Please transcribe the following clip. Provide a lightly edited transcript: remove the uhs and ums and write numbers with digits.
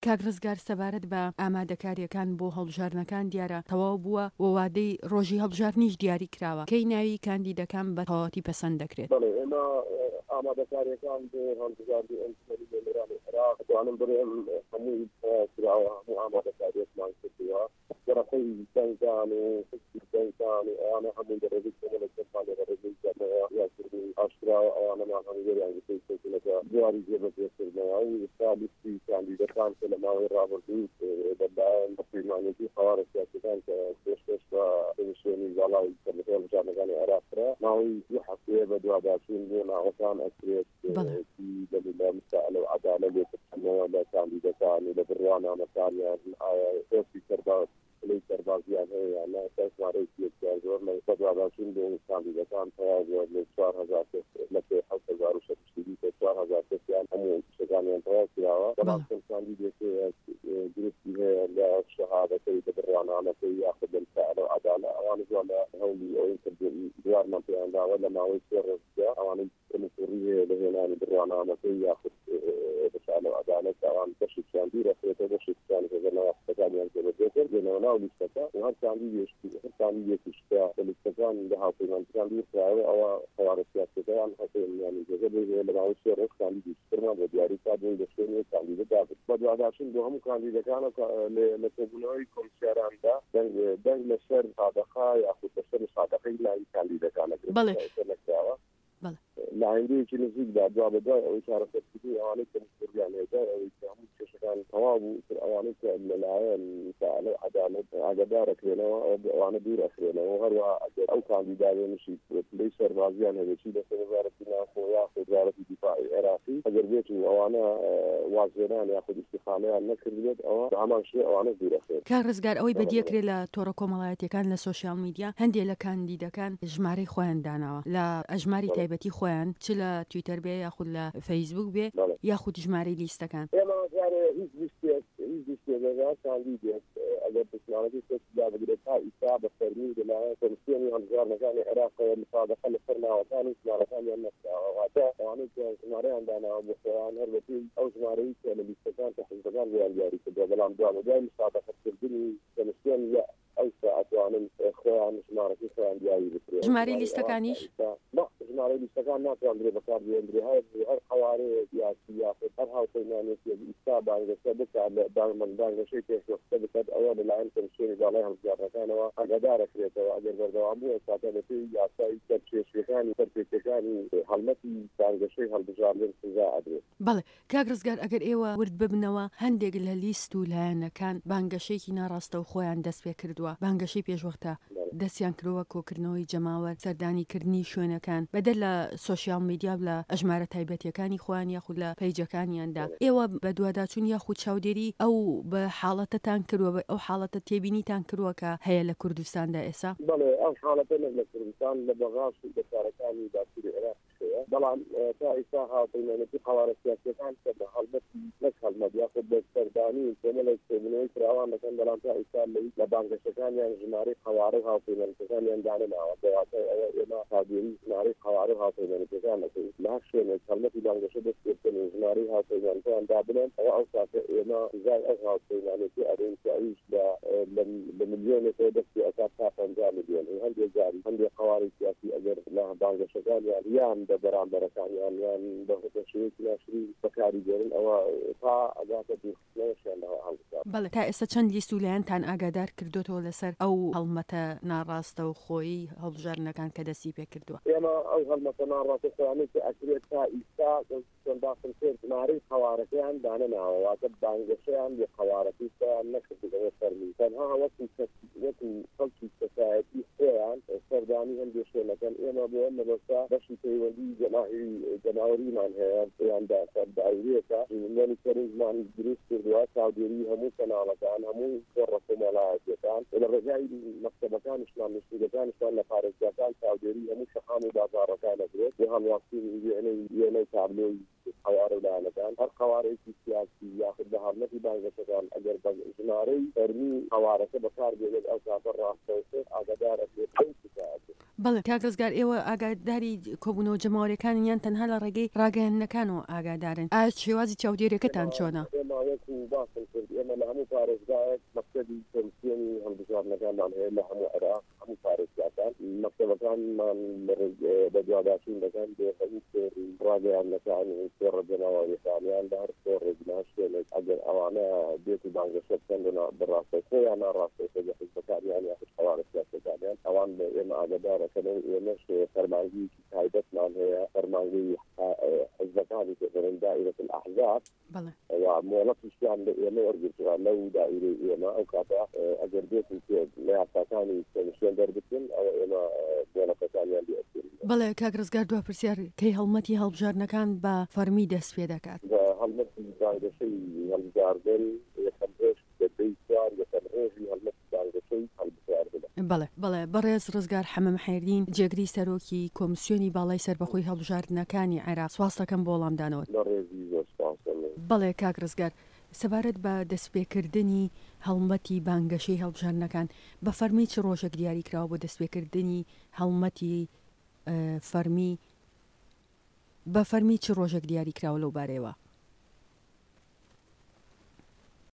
کاک ڕزگار سەبارەت بە ئامادەکاریەکان بۆ هەڵبژارنەکان دیارە تەواو بووە و وادەی ڕۆژی هەڵبژارنیش دیاری کراوە. کەی ناوی کاندیدەکان بە تەواوەتی پەسەند دەکرێت؟ ئێمە ئامادەکاریەکان بۆ هەڵبژاردننی ئەم لێرانی عێراق دەتوانم بڵێم هەمووی کراوە، هەموو ئامادەکاریەکمان کردووە. گەڕەکەی دەنگدان و دەنگدان و ئەوانە هەمووی لە ڕێگەی کۆمەڵێکمان لە ڕێگەی یاکردنی ئاشکراوە. ئەوانەمان هەموو لێریان گرتووەکە جواری جێبەجێکردنەوە و ئێستا لیستی کاندیدەکان کە لە ماوەی ڕابردوو بەلایەن پەرلەمانێتی هەوارە سیاسەکان کە پێشکەش بە کۆمیسیۆنی زاڵای هەڵبژاردنەکانی عێراقرا ماوەی دوو هەفتەیە بە دوواداچوون بۆ ناوەکان ئەکرێت لە مسائلە و عەدالەت لێکردنەوە لە کاندیدەکان و لە بڕوانامەکانیان ئایا پۆستی سەرباز لەی سەربازیان هەیە یان نا ژمارەی پێکیان زۆر لە دوواداچوون بۆ کاندیدەکان تەواو بووە لە 4000 کەس لە 7600 4000 کەسیان هەموو شتەکانیان تەواو کراوە. بەڵام چەند کاندیدێکی گرفتی هەیە لە شەهادەکەی لە بڕوانامەکەی یاخود لە مسائلە و عەدالەت ئەوانە زۆر لە هەوڵی ئەوەی کردن دوارمان پێیان داوە لە ماوەی 3 ڕۆژدا ئەوانەی کەمسوڕی هەیە لە هێنانی بڕوانامەکەی یاخود مسائلە و عەدالەت ئەوان بەشێکیان بیرەخرێتەوە بەشێکیان هێزەنەوە شتەکانیان جێبەجێکرد لێنەوە ناو لیستەکە و هەر کاندیدێکیش کە لە لیستەکان لە هاوپەیمانیەکان بیرکراوە ئەوە هەوارە سیاسەکەیان هەتێنیانی جێگە بێ لە ماوەی 3 ڕۆژ کاندیدی شترمان بۆ دیاری کردن لە شوێنی کاندیدەدا بە دوواداچوون بۆ هەموو کاندیدەکان لە کۆبوونەوەی کۆمسیاراندا دەنگ لەسەر سادەقا یاخود لەسەر سادەقەی لای کاندیدەکانەکراوە لە هەندێکی نزیکدا دوابەدای ئەوەی چارەسەرکردنی ئەوانەی کە مستوریان هێدا ئەوەی کە هەموو کێشەکان تەواو بوو تر ئەوانەی کە لەلایەن مسائلە و عەدالەت ئاگادارەکرێنەوە ئەوانە دوورەخرێنەوە هەروە ئەگەر ئەو کاندیدانیشی پلەی سەربازیان هەبێتی لەسەر وەزارەتی ناخۆ یاخود وەزارەتی دیفاعی عێراقی ئەگەر بێت و ئەوانە وازێنان یاخود استیخانەیان نەکردێت ئەوە هەمان شێ ئەوانە دوورەخرێت. کاک ڕزگار ئەوەی بەدیەکرێت لە تۆڕە کۆمەڵایەتیەکان لە سۆشیال میدیا هەندێک لە کاندیدەکان ژمارەی خۆیان داناوە لە ئەژماری تایبەتی خۆیان چ لە تویتەر بێ یاخود لە فەیسبوک بێ یاخود ژمارەی لیستەکان. ئێمە هیچ لیستێک کاندیدێک ئەگەر پرسیارەتی کەسدا بگرێت تا ئیستا بە فەرمی لەلایەن کۆمیسیۆنی هەڵبژاردنەکانی عێراقەوە مسابقە لەسەر ناوەکانی ژمارەکانیان نەکراوە واتە ئەوانەی کە ژمارەیان داناوە بۆ خۆیان هەربەتی ئەو ژمارەی کە لە لیستەکان کە حیزبەکان بۆیان دیاری کردووە بەڵام دوای مسابقەکردنی کۆمیسیۆن ئەو ساعتوانن خۆیان ژمارەکەی خۆیان دیاری بکرێت. ژمارەی لیستەکانیش ژمارەی لیستەکان ناتوان درێ بەکاربێنرێ هەر قوارەیە یاسی یاخود هەر هاوپەیمانێکی ئیستا بانگەشە بکات لە بانگەشەی پێشوەختە بکات ئەوە لەلایەن کۆمیسیۆنی زاڵای هەڵبژاردنەکانەوە ئاگادارەکرێتەوە ئەگەر بەردەوام بووە ساتە بەپێی یاسای سەرپێچیەکانی سەرپێچیەکانی هەڵمەتی بانگەشەی هەڵبژاردن سزا ئەدرێت. بەڵێ کاک ڕزگار ئەگەر ئێوە ورد ببنەوە هەندێک لە لیست و لایەنەکان بانگەشەیەکی ناڕاستە و خۆیان دەست پێ کردووە بانگەشەی پێشوەختە دەستیان کردووە کۆکردنەوەی جەماوەر سەردانیکردنی شوێنەکان بەدەر لە سۆشیال میدیا لە ئەژمارە تایبەتیەکانی خۆیان یاخود لە پەیجەکانیاندا ئێوە بە دوواداچوون یاخود چاودێری ئەو بە حاڵەتەتان کردووە ئەو حاڵەتە تێبینیتان کردووە کە هەیە لە کوردستاندا ئێستا؟ بەڵێ ئەو حاڵەتە لە کوردستان لە بەغاش و بەکارەکانی داخلی عێراق بەڵام تا ئێستا هاوپەیمانێتی قوارە سیاسیەکان کە بە هەڵبەتی نەک هەڵمەت یاخود بە سەردانی کۆمەڵێک کۆبوونەوەی فراوان دەکەن بەڵام تا ئێستا لە بانگەشەکانیان ژمارەی قوارە و هاوپەیمانەتەکانیان دانەماوە بەواتە ئەوە ئێمە چاودێری ژمارەی قوارە و هاوپەیمانەتەکان نەکەین لە هەر شوێنێک هەڵمەتی بانگەشە دەست پێکردن و ژمارەی هاوپەیمانەتەکان دابنێن ئەوە ئەو ساتە ئێمە زای ئەو هاوپەیمانەتی ئەدەین کە ئەویش لە ملیۆنێکەوە دەستی ئەکات تا 50 ملیۆن هەندێک جاری هەندێک قواری سیاسی ئەگەر لە بانگەشەکانیان یان بە بەرامبەرەکانیان یان بە شێوەیەکی ناشری بەکاری گەرن ئەوە تا ئەگاتە دوورخستنەوەشیانەوە هەڵبژار. بەڵێ تا ئێستا چەند لیست و لایەنتان ئاگادار کردوتەوە لەسەر ئەو هەڵمەتە ناڕاستە و خۆی هەڵبژاردنەکان کە دەستی پێ کردووە؟ ئێمە ئەو هەڵمەتە ناڕاستە خۆیانەی کە ئەکرێت تا ئیستا باسم کرد ژمارەی قوارەکەیان دانەماوە واتە بانگەشەیان لە قوارەکەیان نەکردەوە فەرمی تەنها وەکو خەڵکی سەسایەتی خۆیان سەردانی هەندێک شوێنەکان ئێمە بۆ ئەم مەبەستا بەشی پەیوەندی جەماهیریمان هەیە پێیاندا سەرداویەکە لەنی سەرزمان دروست کردووە چاودێری هەموو کەناڵەکان هەموو تۆڕە کۆمەڵایەتیەکان لە ڕێگای مەکتەبەکانیشمان نووسینگەکانیشمان لە پارێزگاکان چاودێری هەموو شەقام و بازاڕەکان دەکرێت بۆ هەڵواستنی وێنەی تابلۆی قوارە و لایەنەکان هەر قوارەیەکی سیاسی یاخود بە هەڵمەتی بانگەشەکان ئەگەر بە ژمارەی فەرمی قوارەکە بەکار بێنێت ئەو کاتە ڕاستەوسێت ئاگادارە بەڵێ کاکرزگار ئێوە ئاگاداری کۆبوونەوە جەماوەریەکان یان تەنها لە ڕێگەی ڕاگەیاندنەکانەوە ئاگادارن ئایا شێوازی چاودێریەکەتان چۆنە؟ ئێمە وەکو باسم کرد ئێمە لە هەموو پارێزگایەک مەکتەبی کۆمیسیۆنی هەڵبژاردنەکانمان هەیە لە هەموو عێراق هەموو پارێزگاکان مەکتەبەکانمان بە دوواداشین دەکەن بێخەوی سێری ڕاگەیاندنەکان و سێڕە جەماوەریەکانیان لە هەر سێڕێک شوێنێک ئەگەر ئەوانە بێت و بانگەشە بکەن بەڕاستەی خۆیان ناڕاستەی خۆی حیزبەکانیان یا حیزبەوانە سیاسەکانیان ئەوان ئێمە ئاگادارەکەن و ئێمەش فەرمانگەیەکی تایبەتمان هەیە فەرمانگەی حیزبەکانی کردن دائرة الأحزاب ومۆڵەتیشیان لە ئێمە وەرگرتووە لەو دائیرەی ئێمە ئەو کاتە ئەگەر بێتن لە یاساکانی کۆمیسیۆن دەربچن ئەوە ئێمە مۆڵەتەکانیان لێ بەڵێ کاکرزگار دوا پرسیار کەی هەڵمەتی هەڵبژاردنەکان بە فەرمی دەست پێ دەکات بە هەڵمەتی بانگەشەی هەڵبژاردن یەکەم ڕۆژ دەبەی سوار یەکەم ڕۆژی هەڵمەتی بانگەشەی هەڵبژاردنە. بەڵێ بەڕێز ڕزگار حەمەم حێردین جێگری سەرۆکی کۆمیسیۆنی باڵای سەربەخۆی هەڵبژاردنەکانی عێراق سواس دەکەم بۆ وەڵامدانەوە. بەڵێ کاکرزگار سەبارەت بە دەستپێکردنی هەڵمەتی بانگەشەی هەڵبژاردنەکان بە فەرمی چ ڕۆژێک دیاری کراوە بۆ دەستپێکردنی هەڵمەتی فەرمی بە فەرمی چ ڕۆژێک دیاری کراوە لەو بارەیەوە؟